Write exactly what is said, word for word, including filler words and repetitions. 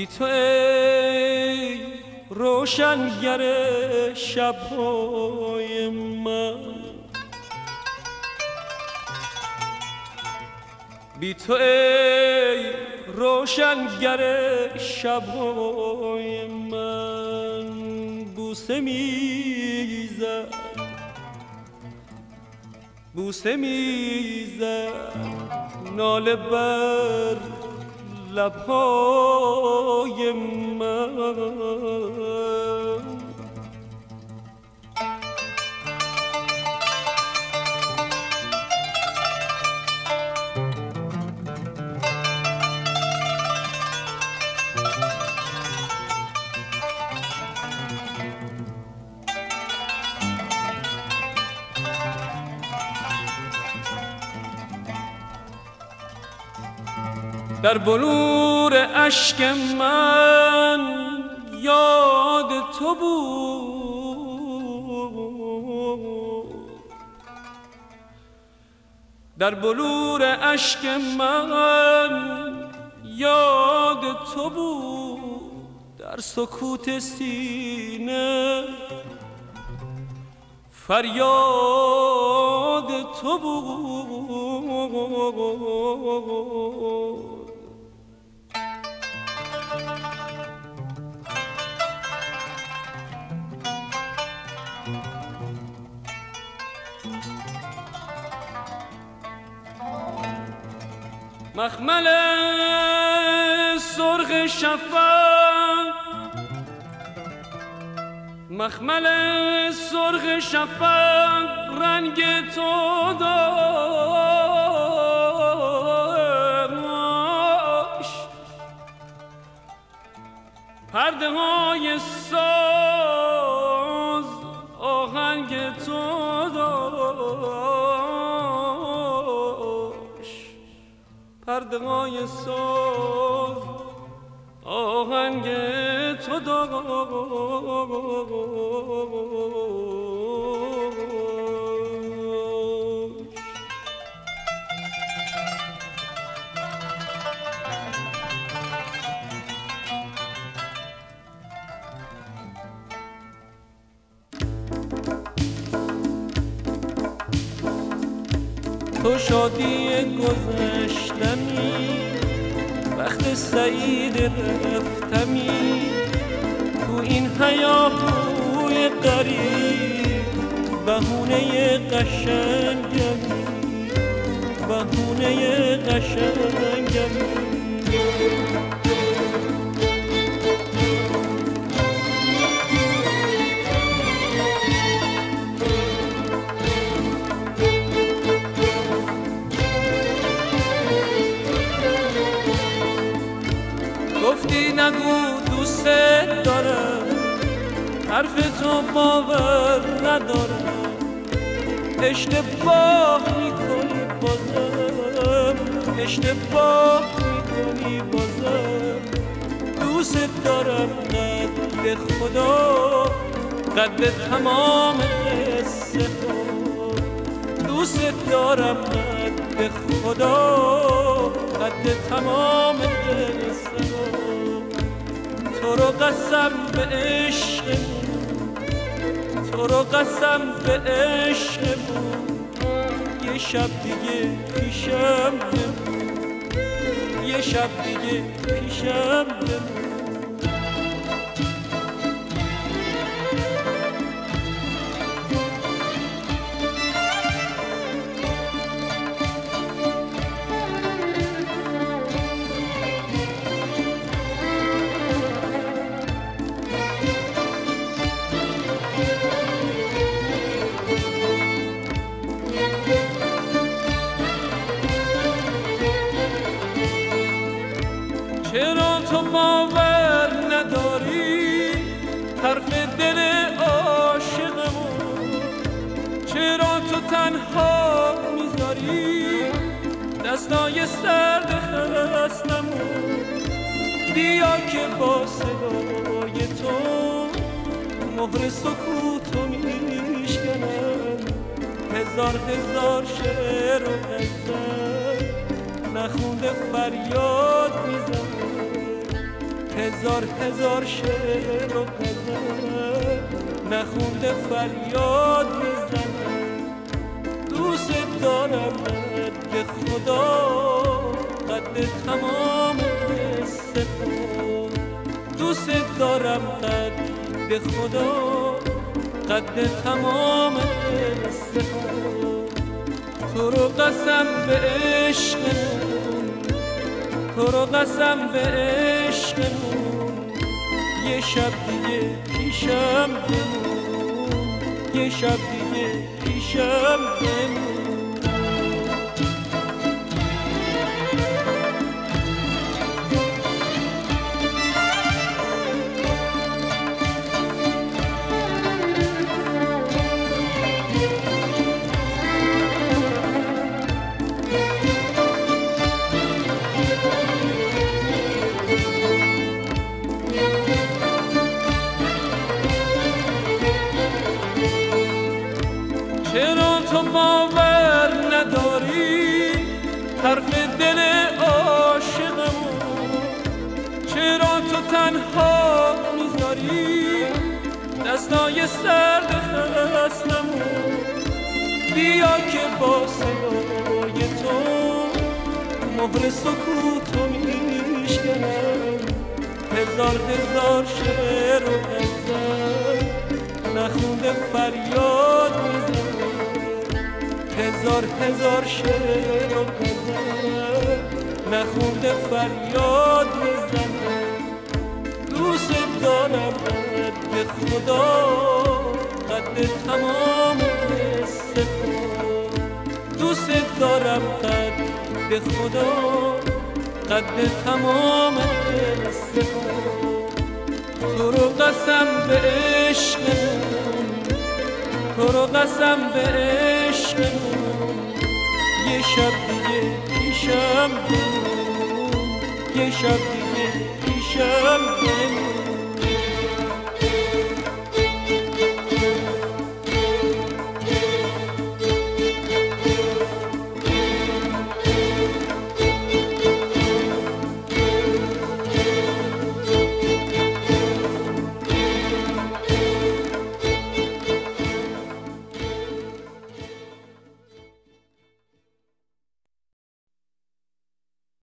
بی تو ای روشنگر شب‌های من، بی تو ای روشنگر شب‌های من، بوسه میزد بوسه میزد ناله بر لب‌های من. در بلور اشک من یاد تو بود، در بلور اشک من یاد تو بود، در سکوت سینه فریاد تو بود. مخمل سرخ شفق، مخمل سرخ شفق رنگ تو داشت، پرده های ساز آهنگ تو داشت، پرده های ساز آهنگ تو داشت. تو شادی گذشتمی، وقت سعید رفتمی، تو این هیاهوی غریب بهونه قشنگمی، بهونه قشنگمی. گفتی نگو دوست دارم، حرف تو باور ندارم، اشتباه میکنی بازم، اشتباه میکنی بازم. دوست دارم قد خدا، قد تمام قصه ها، دوست دارم قد خدا، قد تمام قصه ها. تو رو قسم به عشقمون، تو رو قسم به عشقمون، یه شب دیگه پیشم بمون، یه شب دیگه پیشم بمون. چرا تو باور نداری حرف دل عاشقمون، چرا تو تنها میذاری دستای سرد خستمون. بیا که با صدای تو مهر سکوتو میشکنم، هزار هزار شعر و غزل نخونده فریاد میزنه، هزار هزار شعر و غزل نخونده فریاد میزنم. دوست دارم به خدا قد تمام سپاه، دوست دارم قد به خدا قد تمام سپاه. تو رو قسم به عشقمون، تو رو قسم به عشقمون، یه شب دیگه پیشم بمون، یه شب دیگه پیشم بمون. چرا تو باور نداری حرف دل عاشقمون؟ چرا تو تنها میذاری دستای سرد خستمون؟ بیا که با صدای تو مهر سکوتو میشکنم. هزار هزار شعر و غزل نخونده فریاد میزنم. هزار هزار شعر و غزل نخونده فریاد میزنم. دوست دارم به خدا قد تمام سپاه، دوست دارم قد به خدا قد تمام سپاه. تو رو قسم به عشقمون، تو رو قسم به عشقمون، یه شب دیگه پیشم بمون، یه شب دیگه پیشم بمون.